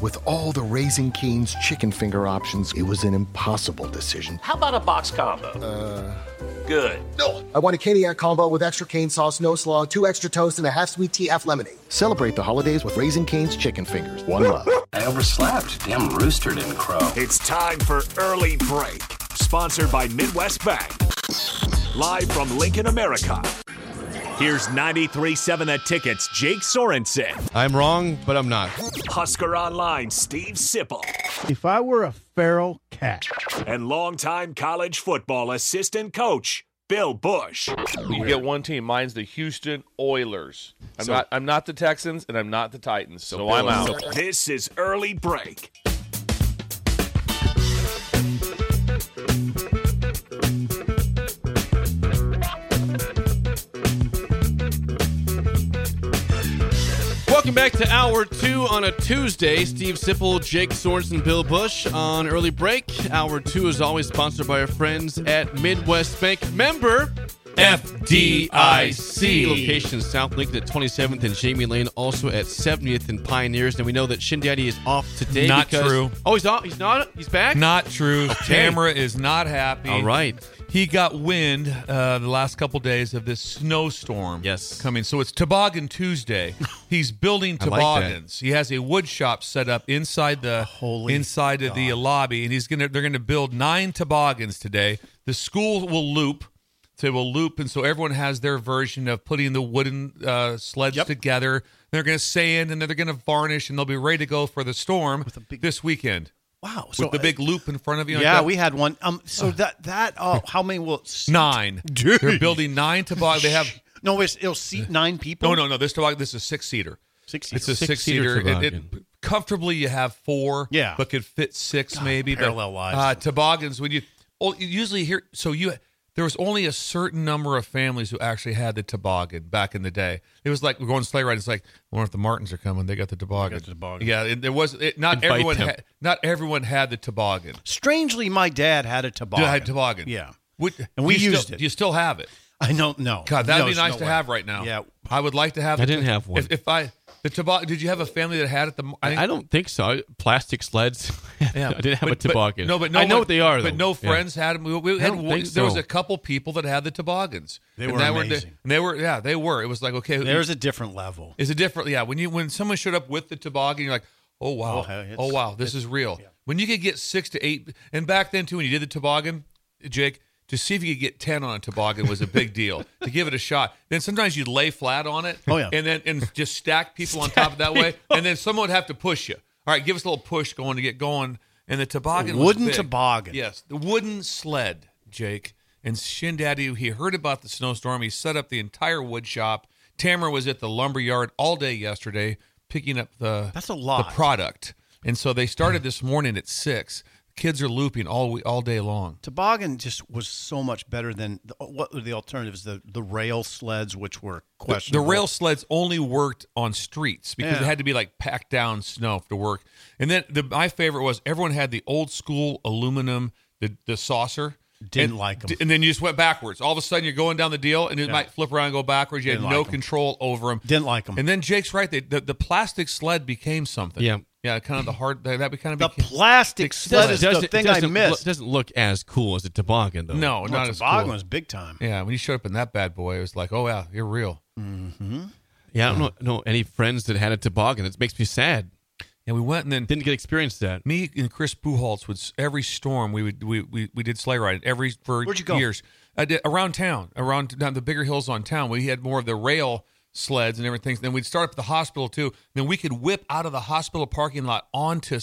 With all the Raising Cane's chicken finger options, it was an impossible decision. How about a box combo? Good. No. I want a Caniac combo with extra cane sauce, no slaw, 2 extra toast, and a half sweet TF lemonade. Celebrate the holidays with Raising Cane's chicken fingers. One love. I overslept. Damn rooster didn't crow. It's time for Early Break, sponsored by Midwest Bank. Live from Lincoln, America. Here's 93.7 The Ticket's Jake Sorensen. I'm wrong, but I'm not. Husker Online, Steve Sipple. If I were a feral cat. And longtime college football assistant coach, Bill Bush. You get one team. Mine's the Houston Oilers. I'm not the Texans, and I'm not the Titans, so I'm out. This is Early Break. Welcome back to Hour 2 on a Tuesday. Steve Sipple, Jake Sorensen, Bill Bush on Early Break. Hour 2 is always sponsored by our friends at Midwest Bank. Member FDIC. Location South Lincoln at 27th and Jamie Lane, also at 70th and Pioneers. And we know that Shin Daddy is off today. Not true. Oh, he's off? He's not? He's back? Not true. Okay. Tamara is not happy. All right. He got wind the last couple days of this snowstorm coming. So it's Toboggan Tuesday. He's building toboggans. He has a wood shop set up inside the the lobby, and they're gonna build 9 toboggans today. The school will loop. They will loop, and so everyone has their version of putting the wooden sleds together. They're going to sand, and then they're going to varnish, and they'll be ready to go for the storm this weekend. Wow! With the big loop in front of you. Yeah, we had one. So how many will it seat? 9? Dude. They're building 9 toboggans. They have it'll seat 9 people. No. This toboggan. This is a 6-seater. 6-seater. It's a 6-seater. Comfortably, you have 4. Yeah, but could fit 6 maybe. Parallel lives. Toboggans. When you usually hear there was only a certain number of families who actually had the toboggan back in the day. It was like we're going sleigh ride. It's like, I wonder if the Martins are coming. They got the toboggan. Yeah, not everyone had the toboggan. Strangely, my dad had a toboggan. Yeah, and we used it. Do you still have it? I don't know. God, that'd be nice to have right now. Yeah, I would like to have. I didn't have one. The toboggan. Did you have a family that had it? I don't think so. Plastic sleds. Yeah, I didn't have a toboggan. I know what they are. But no friends had them. There was a couple people that had the toboggans. They were amazing. They were. It was like, okay, there's a different level. It's a different. Yeah, when someone showed up with the toboggan, you're like, oh wow, this is real. Yeah. When you could get 6 to 8, and back then too, when you did the toboggan, Jake, to see if you could get 10 on a toboggan was a big deal. To give it a shot. Then sometimes you'd lay flat on it. Oh, yeah. And just stack people on top of that way. And then someone would have to push you. All right, give us a little push to get going. And the toboggan was wooden big. toboggan. Yes, the wooden sled, Jake. And Shin Daddy, he heard about the snowstorm. He set up the entire wood shop. Tamara was at the lumber yard all day yesterday picking up the product. And so they started this morning at 6. Kids are looping all day long. Toboggan just was so much better than what were the alternatives? The rail sleds, which were questionable. The rail sleds only worked on streets because it had to be like packed down snow to work. And then my favorite was everyone had the old school aluminum, the saucer. Didn't like them. And then you just went backwards. All of a sudden you're going down the deal and it might flip around and go backwards. You had no control over them. Didn't like them. And then Jake's right. The plastic sled became something. Yeah. Yeah, kind of the hard. That kind of the plastic sled is the thing I missed. It doesn't look as cool as a toboggan, though. No, not as cool. Toboggan was big time. Yeah, when you showed up in that bad boy, it was like, oh yeah, you're real. Mm-hmm. Yeah, I don't know any friends that had a toboggan. It makes me sad. Yeah, we went and then didn't get to experience that. Me and Chris Puholtz would every storm we did sleigh ride for Where'd you go? years. I did around town, down the bigger hills on town. We had more of the rail sleds and everything. Then we'd start up at the hospital too. Then we could whip out of the hospital parking lot onto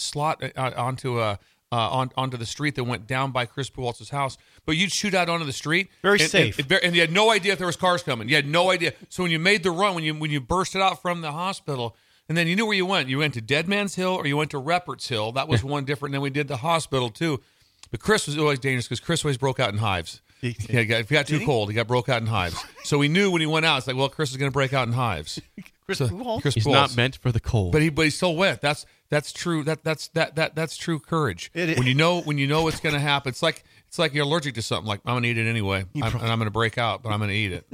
the street that went down by Chris Puholtz's house. But you'd shoot out onto the street, very safe, and you had no idea if there was cars coming. You had no idea. So when you made the run, when you bursted out from the hospital, and then you knew where you went. You went to Dead Man's Hill or you went to Reppert's Hill. That was one different. And then we did the hospital too. But Chris was always dangerous because Chris always broke out in hives. If he got too cold, he broke out in hives. So we knew when he went out, it's like, well, Chris is going to break out in hives. Chris Puholtz? He's not meant for the cold. But he still went. That's true. That's true courage. When you know what's going to happen. It's like you're allergic to something. Like, I'm going to eat it anyway. And I'm going to break out, but I'm going to eat it.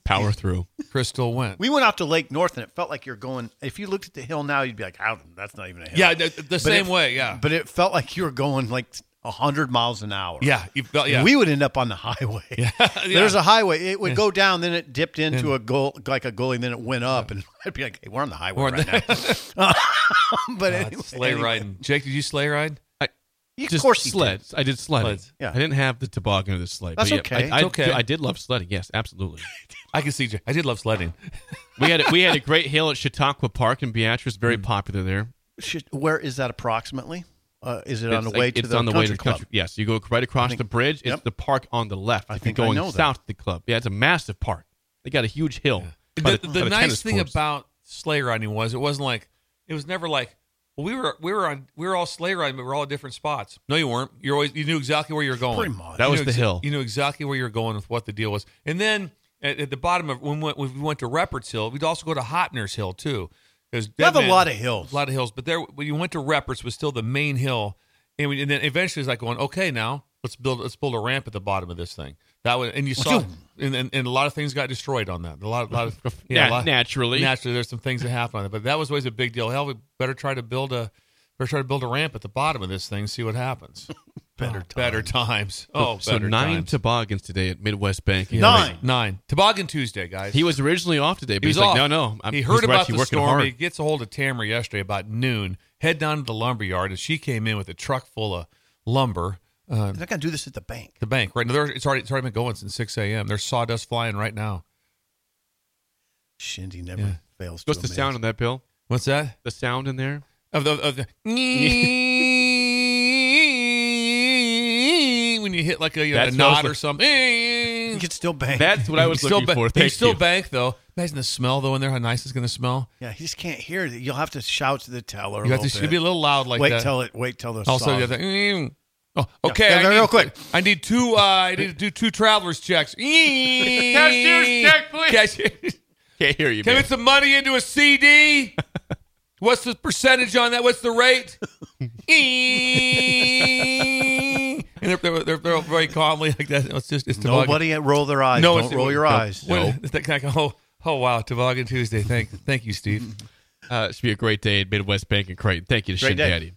Power through. Crystal went. We went out to Lake North, and it felt like you're going. If you looked at the hill now, you'd be like, "How? That's not even a hill." Yeah, the same way. Yeah, but it felt like you were going like 100 miles an hour. Yeah, you felt. Yeah, we would end up on the highway. Yeah. There's a highway. It would go down, then it dipped into a gully, and then it went up, and I'd be like, "Hey, we're on the highway now." But anyway, sleigh riding. Jake, did you sleigh ride? Of course, sleds. I did sledding. Yeah. I didn't have the toboggan or the sled. That's okay. It's okay. I did love sledding. Yes, absolutely. I can see. I did love sledding. we had a great hill at Chautauqua Park in Beatrice. Very popular there. Where is that approximately? Is it on the way to it's the on the way to country the club? country? Yes, you go right across the bridge. It's the park on the left. If you're going south to the club, it's a massive park. They got a huge hill. Yeah. The nice thing about sleigh riding was it was never like. Well, we were all sleigh riding, but we're all at different spots. No, you weren't. You knew exactly where you were going. Pretty much. That was the hill. You knew exactly where you were going with what the deal was. And then at the bottom of when we went to Reppert's Hill, we'd also go to Hotner's Hill too. We have a lot of hills. A lot of hills, but there when you went to Reppert's was still the main hill, and then eventually it's like going, okay, now let's build a ramp at the bottom of this thing. That was, and you saw, and a lot of things got destroyed on that. A lot of naturally, there's some things that happened on it, but that was always a big deal. Hell, we better try to build a ramp at the bottom of this thing, see what happens. Better times. So 9 toboggans today at Midwest Bank. 9 Toboggan Tuesday, guys. He was originally off today, but he was like, off. no. He heard about the storm. Hard. He gets a hold of Tamara yesterday about noon. Head down to the lumber yard, and she came in with a truck full of lumber. They're not gonna do this at the bank. The bank, right? No, it's already been going since 6 a.m. There's sawdust flying right now. Shindy never fails. What's the sound on that, Bill? What's that? The sound in there of the when you hit like a knot or something. You can still bank. That's what I was looking for. You still bank though. Imagine the smell though in there. How nice it's going to smell. Yeah, he just can't hear it. You'll have to shout to the teller. You have to be a little loud like that. Wait till the also you have to. Oh, okay. Real quick. I need two. I need to do 2 travelers checks. Cashier's check, please. Cashier. Can't hear you. Can we get some money into a CD? What's the percentage on that? What's the rate? And they're very calmly like that. It's nobody roll their eyes. No, don't roll your eyes. No. Oh wow, Toboggan Tuesday. Thank you, Steve. It should be a great day at Midwest Bank and Creighton. Thank you to Shin Daddy.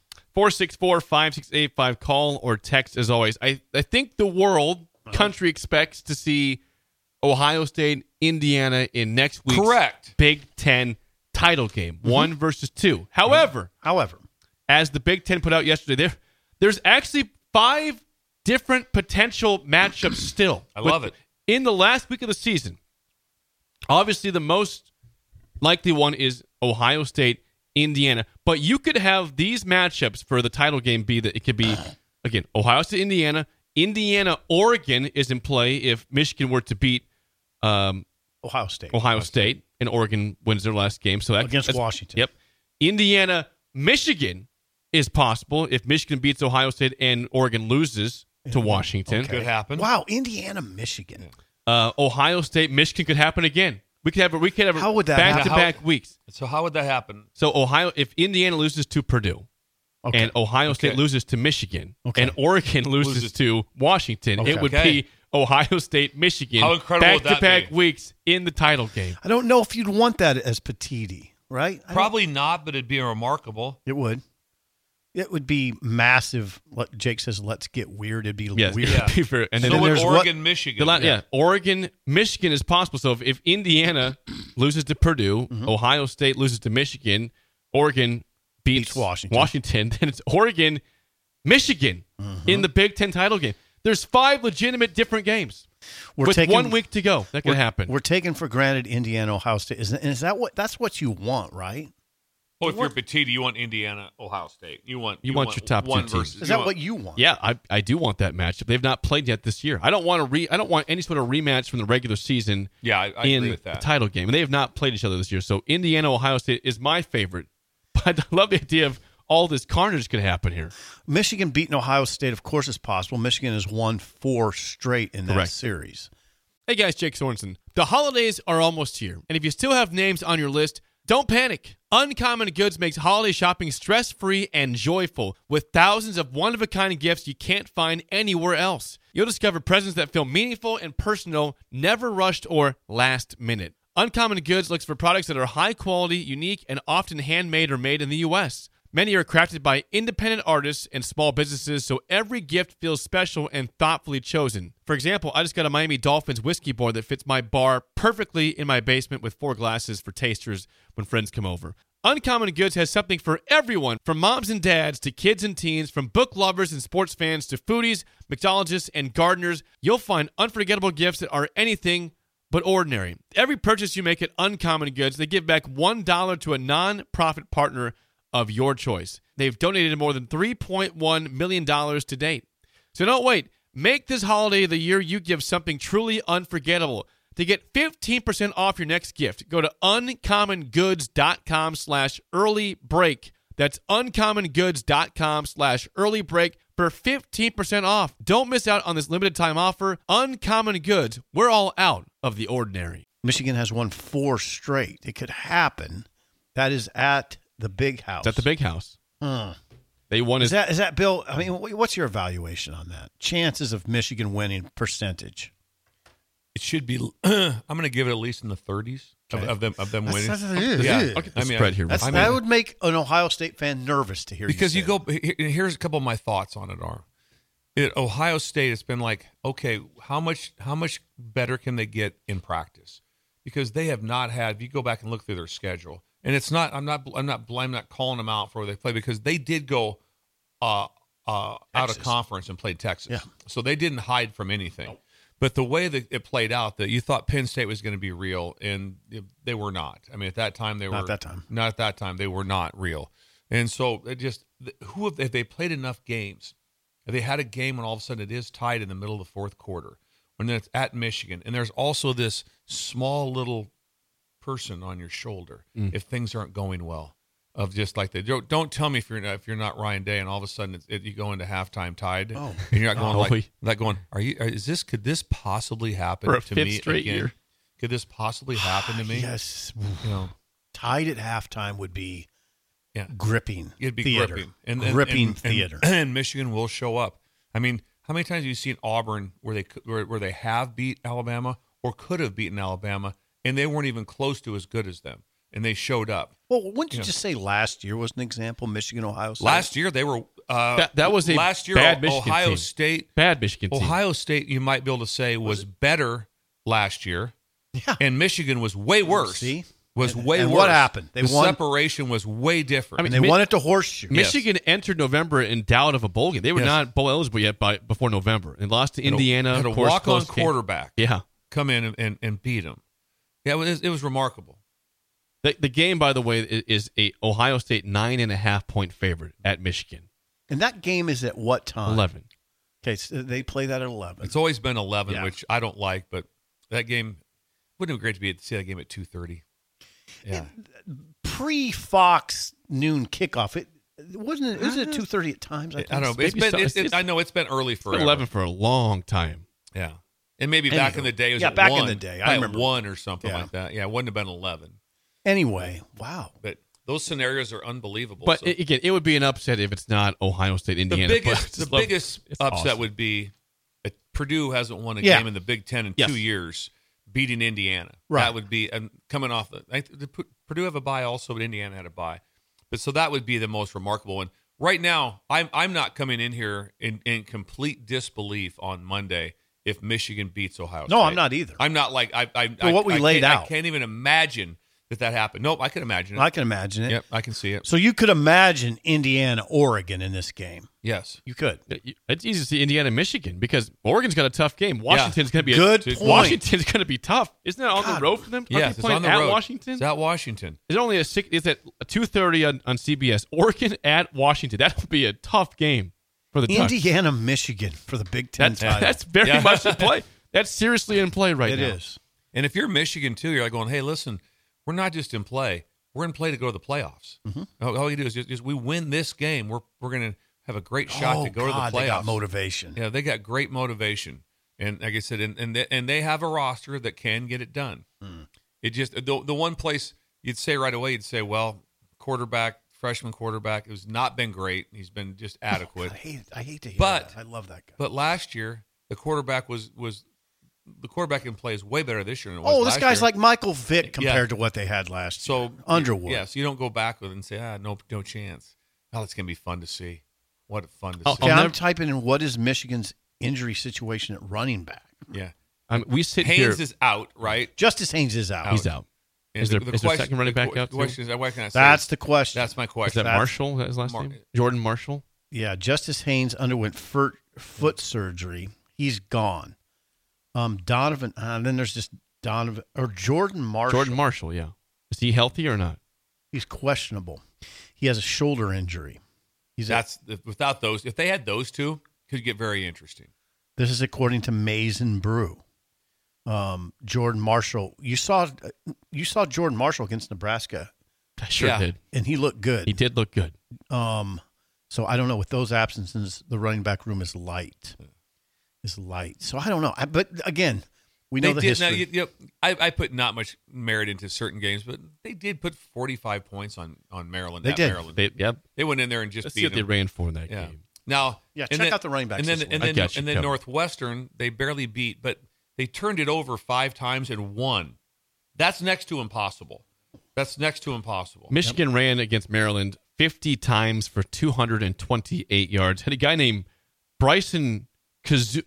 464-5685. Call or text as always. I think the country expects to see Ohio State, Indiana in next week's Big Ten title game, 1 versus 2. However, as the Big Ten put out yesterday, there's actually 5 different potential matchups still. I love it. In the last week of the season, obviously the most likely one is Ohio State, Indiana. But you could have these matchups for the title game be that it could be, again, Ohio State, Indiana, Oregon is in play if Michigan were to beat Ohio State, and Oregon wins their last game. So against Washington. Yep. Indiana, Michigan is possible if Michigan beats Ohio State and Oregon loses to Washington. Okay. Could happen. Wow, Indiana, Michigan. Ohio State, Michigan could happen again. We could have how would that back-to-back weeks. So how would that happen? So if Indiana loses to Purdue, and Ohio State loses to Michigan, and Oregon loses to Washington, it would be Ohio State, Michigan, back-to-back weeks in the title game. I don't know if you'd want that as Petiti, right? Probably not, but it'd be remarkable. It would. It would be massive. Jake says, let's get weird. It'd be weird. Yeah. And then there's Oregon, Michigan. Oregon, Michigan is possible. So if Indiana loses to Purdue, Ohio State loses to Michigan, Oregon beats Washington, then it's Oregon, Michigan in the Big Ten title game. There's 5 legitimate different games with 1 week to go. That could happen. We're taking for granted Indiana, Ohio State. Is that that's what you want, right? Oh, if you're Petiti, you want Indiana, Ohio State. You want your top 2 teams. Is that what you want? Yeah, I do want that matchup. They've not played yet this year. I don't want any sort of rematch from the regular season. Yeah, I agree with that. The title game, and they have not played each other this year. So Indiana, Ohio State is my favorite. But I love the idea of all this carnage could happen here. Michigan beating Ohio State, of course, is possible. Michigan has won 4 straight in that series. Hey guys, Jake Sorensen. The holidays are almost here, and if you still have names on your list, Don't panic. Uncommon Goods makes holiday shopping stress-free and joyful with thousands of one-of-a-kind gifts you can't find anywhere else. You'll discover presents that feel meaningful and personal, never rushed or last minute. Uncommon Goods looks for products that are high quality, unique, and often handmade or made in the U.S. Many are crafted by independent artists and small businesses, so every gift feels special and thoughtfully chosen. For example, I just got a Miami Dolphins whiskey board that fits my bar perfectly in my basement with 4 glasses for tasters when friends come over. Uncommon Goods has something for everyone, from moms and dads to kids and teens, from book lovers and sports fans to foodies, mixologists, and gardeners. You'll find unforgettable gifts that are anything but ordinary. Every purchase you make at Uncommon Goods, they give back $1 to a non-profit partner of your choice. They've donated more than $3.1 million to date. So don't wait. Make this holiday the year you give something truly unforgettable. To get 15% off your next gift, go to uncommongoods.com/earlybreak. That's uncommongoods.com/earlybreak for 15% off. Don't miss out on this limited time offer. Uncommon Goods. We're all out of the ordinary. Michigan has won 4 straight. It could happen. That is at the Big House. It's at the Big House. They won. Is that Bill? I mean, what's your evaluation on that? Chances of Michigan winning percentage? It should be. I'm going to give it at least in the 30s of them winning. Spread here. That would make an Ohio State fan nervous to hear. Because here's a couple of my thoughts on it. Ohio State, it's been like, okay, how much better can they get in practice? Because they have not had. If you go back and look through their schedule. And it's not. I'm not calling them out for where they play, because they did go out of conference and played Texas. Yeah. So they didn't hide from anything. Nope. But the way that it played out, that you thought Penn State was going to be real, and they were not. I mean, at that time they were not. Not at that time they were not real. And so it just if they played enough games, if they had a game when all of a sudden it is tied in the middle of the fourth quarter, when it's at Michigan, and there's also this small little person on your shoulder if things aren't going well, of just like don't tell me if you're not Ryan Day and all of a sudden you go into halftime tied and you're not going could this possibly happen for a to fifth me straight again? Year. Could this possibly happen to me? Yes. Tied at halftime would be gripping. It'd be theater. gripping Gripping theater. And Michigan will show up. I mean, how many times have you seen Auburn where they have beat Alabama or could have beaten Alabama, and they weren't even close to as good as them, and they showed up? Well, wouldn't you just say last year was an example? Michigan, Ohio State. Last year they were. That was a last year. bad Michigan Ohio team. State. Bad Michigan team. Ohio State, you might be able to say, was better last year, and Michigan was way worse. See, was way and worse. What happened? The separation was way different. I mean, they won it to horseshoe. Michigan entered November in doubt of a bowl game. They were not bowl eligible yet before November, and lost to Indiana. Had a walk-on quarterback. Yeah, come in and beat them. Yeah, it was remarkable. The game, by the way, is a Ohio State 9.5-point favorite at Michigan. And that game is at what time? 11. Okay, so they play that at 11. It's always been 11, which I don't like, but that game wouldn't it be great to see that game at 2:30. Yeah, pre-Fox noon kickoff. Isn't it 2:30 at times? I don't know. I know it's been early forever. 11 for a long time. Yeah. And maybe back in the day, it was at back 1, in the day, I remember 1 or something like that. Yeah, it wouldn't have been 11. Anyway, wow. But those scenarios are unbelievable. But again, it would be an upset if it's not Ohio State, Indiana. The biggest upset would be Purdue hasn't won a game in the Big Ten in 2 years, beating Indiana. Right. That would be coming off Purdue have a bye also, but Indiana had a bye. But so that would be the most remarkable one. Right now, I'm not coming in here in complete disbelief on Monday if Michigan beats Ohio State. No, I'm not either. I'm not like what we laid out. I can't even imagine that happened. Nope, I can imagine it. I can imagine it. Yep, I can see it. So you could imagine Indiana, Oregon in this game. Yes, you could. It's easy to see Indiana, Michigan because Oregon's got a tough game. Washington's going to be good point. Washington's going to be tough. Isn't that on the road for them? Yes, it's on the road. Washington. It's at Washington. Is it only is at 2:30 on CBS? Oregon at Washington. That will be a tough game for the Indiana, Michigan for the Big Ten title. That's very much in play. That's seriously in play right now. It is. And if you're Michigan too, you're like going, hey, listen. We're not just in play. We're in play to go to the playoffs. Mm-hmm. All you do is just we win this game. We're going to have a great shot to go to the playoffs. They got motivation. Yeah, they got great motivation. And like I said, and they have a roster that can get it done. It just the one place you'd say right away, well, freshman quarterback, it has not been great. He's been just adequate. I hate to hear that. I love that guy. But last year, the quarterback the quarterback in play is way better this year than it was last year. This guy's like Michael Vick compared to what they had last year. Underwood. Yes, you don't go back with it and say, no chance. Oh, it's going to be fun to see. What fun to see. Okay, I'm typing in what is Michigan's injury situation at running back. Yeah. We sit Haynes is out, right? Justice Haynes is out. He's out. Is there second running back out? That's the question. That's my question. Is that Marshall? Is that his last name? Jordan Marshall? Yeah, Justice Haynes underwent foot surgery. He's gone. Donovan, then there's just Donovan or Jordan Marshall. Jordan Marshall, yeah. Is he healthy or not? He's questionable. He has a shoulder injury. Without those. If they had those two, it could get very interesting. This is according to Maize and Brew. Jordan Marshall. You saw Jordan Marshall against Nebraska. I sure did, and he looked good. He did look good. So I don't know. With those absences, the running back room is light. So I don't know. But again, we know the history. I put not much merit into certain games, but they did put 45 points on Maryland. They did. Maryland. They went in there and just Let's beat see what them. they ran for in that game. Now, check out the running backs. And then Northwestern, they barely beat, but they turned it over 5 times and won. That's next to impossible. Michigan ran against Maryland 50 times for 228 yards. Had a guy named Bryson Kuzzel.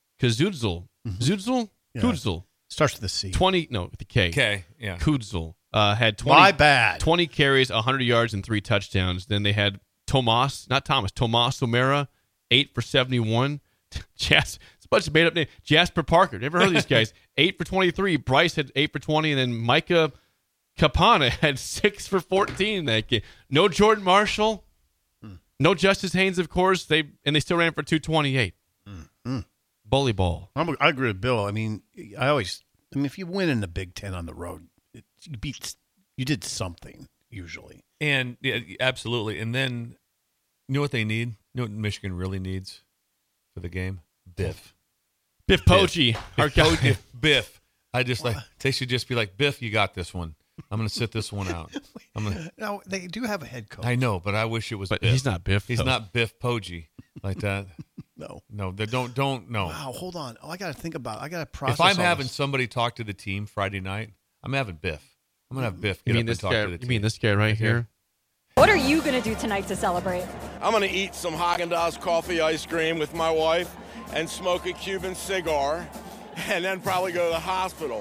Kudzel. Starts with a C. 20, no, with a K. K, yeah. Kudzel had 20. My bad. 20 carries, 100 yards, and 3 touchdowns. Then they had Tomas O'Mara, 8 for 71. It's a bunch of made-up names. Jasper Parker. Never heard of these guys. 8 for 23. Bryce had 8 for 20. And then Micah Capana had 6 for 14 in that game. No Jordan Marshall. No Justice Haynes, of course. They still ran for 228. Bully ball. I agree with Bill. I mean, if you win in the Big Ten on the road, you did something usually. And yeah, absolutely. And then you know what they need? You know what Michigan really needs for the game? Biff Poggi. Our guy. Biff. They should just be like, Biff, you got this one. I'm going to sit this one out. Now, they do have a head coach. I know, but I wish it was Biff. He's not Biff. He's not Biff Poggi like that. No. They don't. No. Wow, hold on. I got to think about it. I got to process If I'm having somebody talk to the team Friday night, I'm having Biff. I'm going to have Biff get up and talk to the team. You mean this guy right here? What are you going to do tonight to celebrate? I'm going to eat some Haagen-Dazs coffee ice cream with my wife and smoke a Cuban cigar and then probably go to the hospital.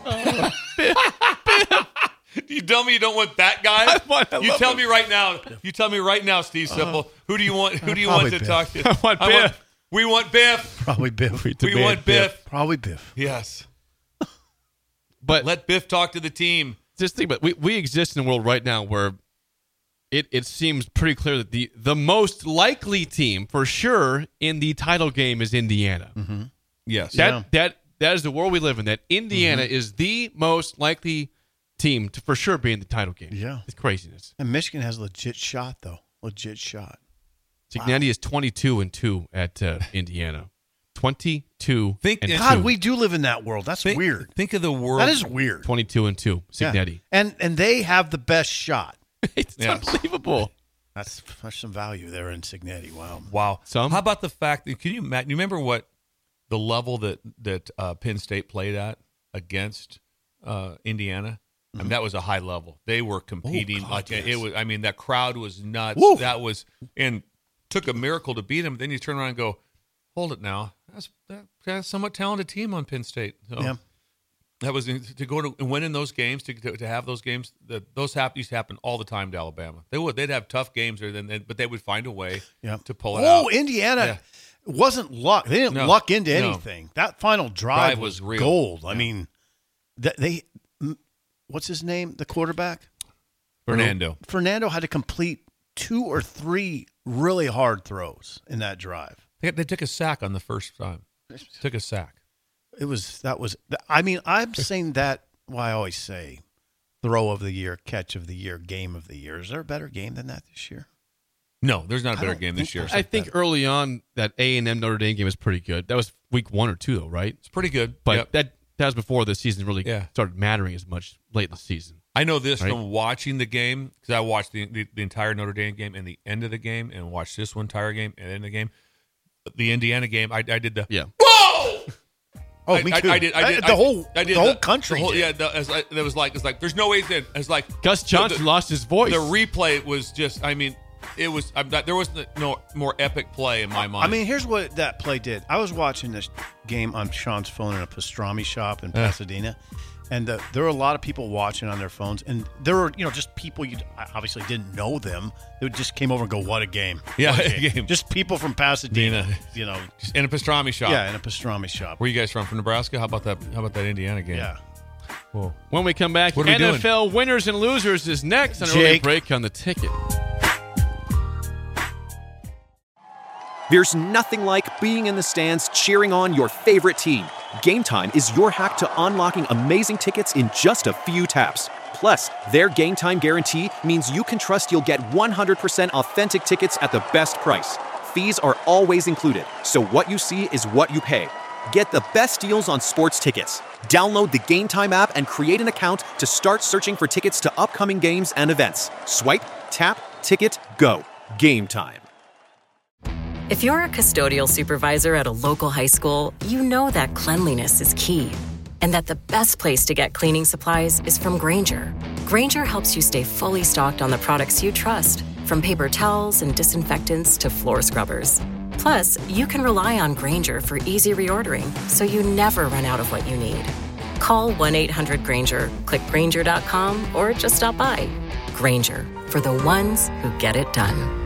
You tell me you don't want that guy? You tell me right now, Steve Sipple. Who do you want? Who do you want to talk to? I want Biff. We want Biff. Probably Biff. We want Biff. Probably Biff. Yes. But let Biff talk to the team. Just think about it. We exist in a world right now where it seems pretty clear that the most likely team for sure in the title game is Indiana. Mm-hmm. Yes. That is the world we live in. That Indiana is the most likely team to for sure be in the title game. Yeah. It's craziness. And Michigan has a legit shot, though. Legit shot. Cignetti is 22-2 at Indiana. 22 God, we do live in that world. That's weird. Think of the world. That is weird. 22-2. Cignetti. Yeah. And they have the best shot. It's unbelievable. That's some value there in Cignetti. Wow. Some? How about the fact that you remember what the level that Penn State played at against Indiana? I mean, that was a high level. They were competing it was. I mean, that crowd was nuts. Woo. That was and took a miracle to beat them. Then you turn around and go, hold it now. That's a somewhat talented team on Penn State. So yeah. That was to go to win in those games, to have those games. Those used to happen all the time to Alabama. They'd have tough games, but they would find a way to pull it out. Indiana wasn't luck. They didn't luck into anything. That final drive was real. Gold. Yeah. I mean, what's his name? The quarterback? Fernando had to complete 2 or 3 really hard throws in that drive. They took a sack on the first time. Took a sack. I'm saying that. I always say throw of the year, catch of the year, game of the year. Is there a better game than that this year? No, there's not a better game this year. I think early on that A&M Notre Dame game was pretty good. That was week 1 or 2, though, right? It's pretty good. But that was before the season really started mattering as much late in the season. I know this from watching the game, because I watched the entire Notre Dame game and the end of the game, and watched this one entire game and end of the game. The Indiana game, I did the whoa. Oh, me too. I did the whole country. It was like there's no way then. It's like Gus Johnson lost his voice. The replay was just. I mean, it was. There was no more epic play in my mind. I mean, here's what that play did. I was watching this game on Sean's phone in a pastrami shop in Pasadena. And there were a lot of people watching on their phones, and there were, just people you obviously didn't know them. They just came over and go, "What a game!" Yeah, a game. Just people from Pasadena, just in a pastrami shop. Yeah, in a pastrami shop. Where you guys from Nebraska? How about that? Indiana game? Yeah. Whoa. When we come back, NFL winners and losers is next on Early Break on the Ticket. There's nothing like being in the stands cheering on your favorite team. Game Time is your hack to unlocking amazing tickets in just a few taps. Plus, their Game Time guarantee means you can trust you'll get 100% authentic tickets at the best price. Fees are always included, so what you see is what you pay. Get the best deals on sports tickets. Download the Game Time app and create an account to start searching for tickets to upcoming games and events. Swipe, tap, ticket, go. Game Time. If you're a custodial supervisor at a local high school, you know that cleanliness is key, and that the best place to get cleaning supplies is from Grainger. Grainger helps you stay fully stocked on the products you trust, from paper towels and disinfectants to floor scrubbers. Plus, you can rely on Grainger for easy reordering, so you never run out of what you need. Call 1-800-GRAINGER, click Grainger.com, or just stop by. Grainger, for the ones who get it done.